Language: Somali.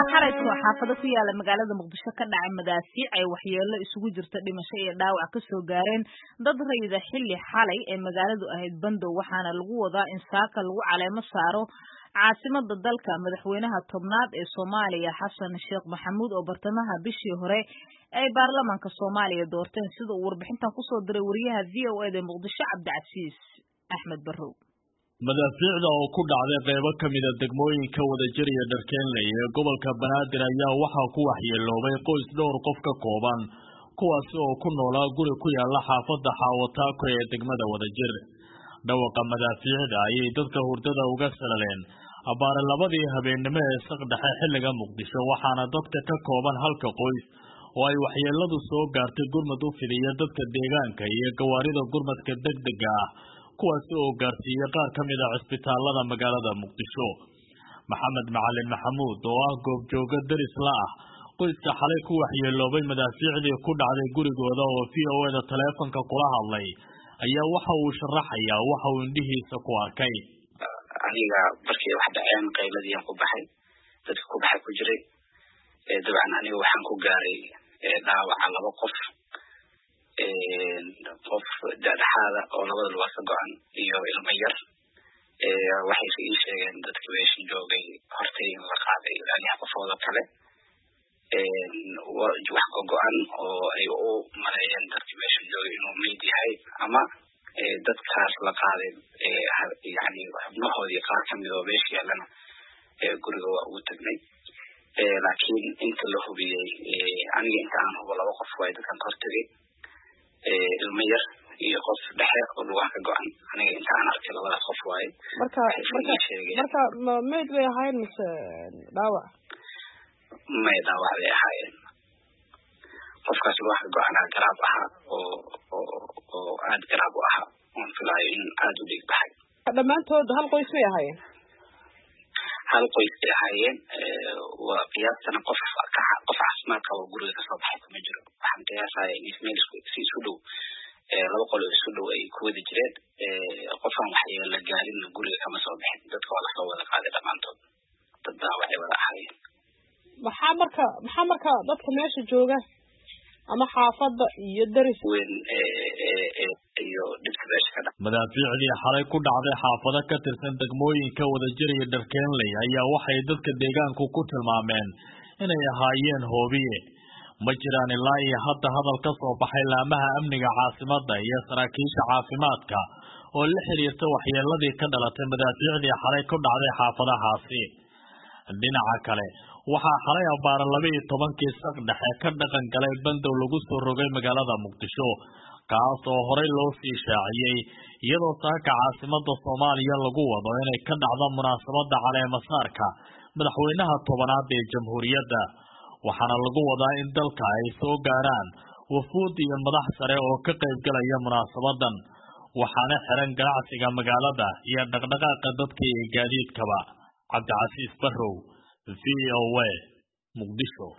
xarayso xaafado ku yaala magaalada Muqdisho ka dhacay madaafiic ay waxyeello isugu jirta dhimasho iyo dhaawac ka soo gaareen dad rayida xilli xalay ee magaaladu ahayd Bandow waxaana lagu wadaa in saaka lagu caleemo saaro caasimada dalka madaxweynaha tobnaad ee Soomaaliya Xasan Sheekh Maxamuud oo bartamaha bishii hore ay baarlamaanka Soomaaliya doorteen sida uu warbixintan ku soo diray wariyaha VOA ee Muqdisho Cabdicasiis Axmed Barrow madaafiicda oo ku dhacday qaybo kamid ah degmooyinka Wadajir iyo Dharkeenley ee gobolka Banaadir ayaa waxa ku waxyeeloobay qoys dhowr qof ka kooban kuwaas oo ku noolaa guri ku yaala xaafadda Xaawataako ee degmada Wadajir dhawaqa madaafiicda ayay dadka hurdada uga salaleen abaare labadii habeenimo ee saqdhaxe xilliga Muqdisho waxaana dadka ka kooban halka qoys oo ay waxyeeladu soo gaartay gurmad u fidiya dadka deegaanka iyo gawaarida gurmadka degdega ah kuwaas oo gaarsiiyay qaar kamid ah cisbitaalada magaalada Muqdisho Maxamed Macalin Maxamuud oo ah goobjooga daris la ah qoyska xalay ku waxyeeloobay madaafiicdii ku dhacday gurigooda oo VOA taleefanka kula hadlay ayaa waxa uu sharaxayaa waxa uu indhihiisa ku arkay aniga markii wax dhaceen qayladii aan ku baxay dadka ku baxay ku jiray dabcan aniga waxaan ku gaaray dhaawaca laba qof dhexaada oo labada lugaad ka go'an iyo ilmo yar waxay ii sheegeen dadkii meesha joogay hortay in la qaaday ilaa qofooda kale wax ka go'an oo ay u maleeyeen dadkii meesha joogay inuu meyd yahay ama dadkaas la qaaday yani xubnahoodii qaar kamid oo meesha yaalana guriga waa ugu tagnay laakiin inta la hubiyey aniga inta aan hubo laba qof waay dadkan hortagay ilmo yar iyo qof dhexe oo lugaha ka go'an aniga inta aan arkay labadaas qof waay marka meyd bay ahaayeen mise dhaawac may dhaawac bay ahaayeen qofkaas lugaha ka go'anaa garaab ahaa oo aad garaab u ahaa oon filaayo in aad u dhiig baxay dhammaantood hal qoys bay ahaayeen hal qoys bay ahaayeen waa qiyaastana qof caafimaad qaba guriga kasoo baxay kuma jiro waxaan qiyaasaya in meel si isu dhow laba qol oo isu dhow ay ku wada jireen qofaan waxyeelo gaarin guriga kama soo bixin dadka waa lasoo wada qaaday dhammaantood dad dhaawacay wada ahaayeen maxaa marka dadka meesha jooga ama xaafadda iyo daris weyn iyo dhibka meesha ka dhacay madaafiicdii xalay ku dhacday xaafado ka tirsan degmooyinka Wadajir iyo Dharkeenley ayaa waxay dadka deegaanku ku tilmaameen inay ahaayeen hoobiye ma jiraan ilaa iyo hadda hadal ka soo baxay laamaha amniga caasimada iyo saraakiisha caafimaadka oo la xiriirta waxyeeladii ka dhalatay madaafiicdii xalay ku dhacday xaafadahaasi dhinaca kale waxaa xalay abaare 12 saqdhaxe ka dhaqan galay Bandow lagu soo rogay magaalada Muqdisho kaas oo horey loo sii shaaciyay iyadoo saaka caasimada Soomaaliya lagu wado inay ka dhacdo munaasabada caleemo saarka madaxweynaha tobanaad ee jamhuuriyadda waxaana lagu wadaa in dalka ay soo gaaraan wafuud iyo madax sare oo ka qayb galaya munaasabadan waxaana xiran ganacsiga magaalada iyo dhaqdhaqaaqa dadka iyo gaadiidkaba Cabdicasiis Barrow VOA Muqdisho